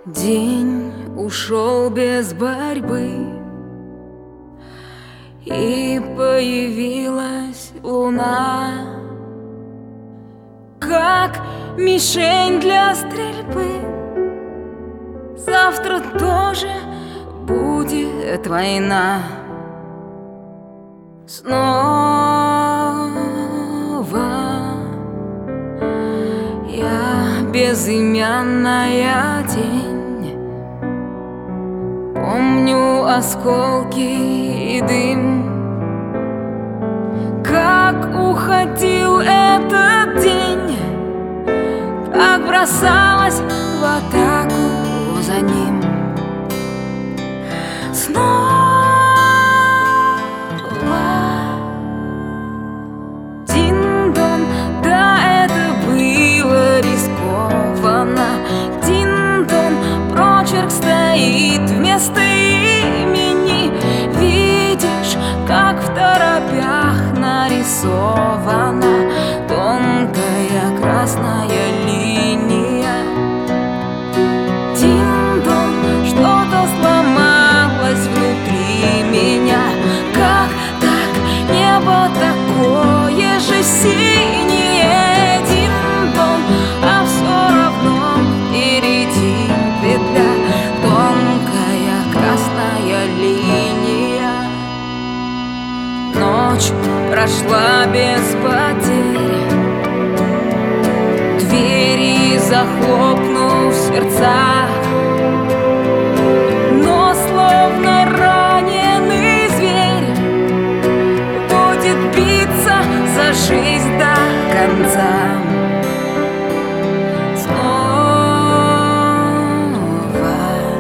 День ушел без борьбы, и появилась луна, как мишень для стрельбы. Завтра тоже будет война. Снова я безымянная тень. Помню осколки и дым, как уходил этот день, как бросалась в атаку за ним. Снова дин-дон, да, это было рискованно. Дин-дон, прочерк стоит вместо имени. Видишь, как в торопях нарисована тонкая красная линия. Дин-дон, что-то сломалось внутри меня. Как так? Небо такое же синее. Дин-дон, а все равно впереди петля, тонкая красная линия. Ночь прошла без потерь, двери захлопнув в сердцах, но словно раненый зверь будет биться за жизнь до конца. Снова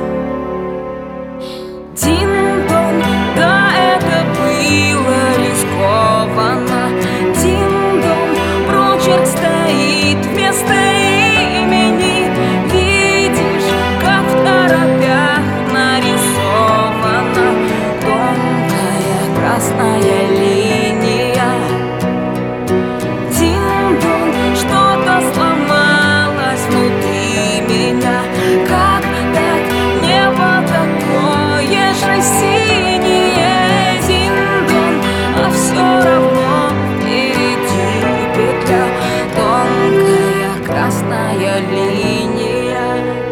дин-дон, да, это было рискованно. Дин-дон, прочерк стоит вместо имени. Видишь, как в торопях нарисована тонкая красная линия. Дин-дон, что-то сломалось внутри меня. Как так? Небо такое же синее. Дин-дон, а все равно впереди петля, тонкая красная линия.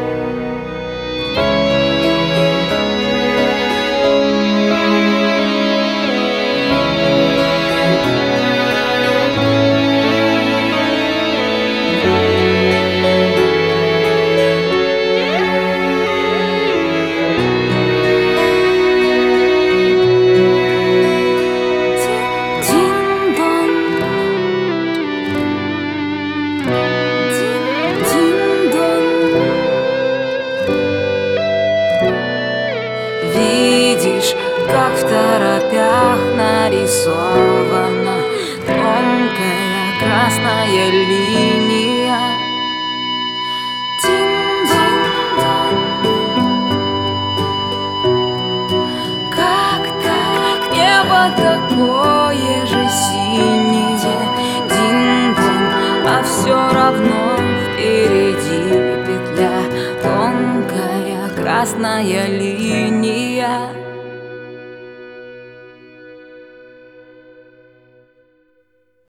Дин-дон, дин-дон. Видишь, как в торопях нарисована тонкая красная линия. Дин-дин-дон. Как так? Небо такое же синее. Дин-дон, а все равно впереди петля, тонкая красная линия.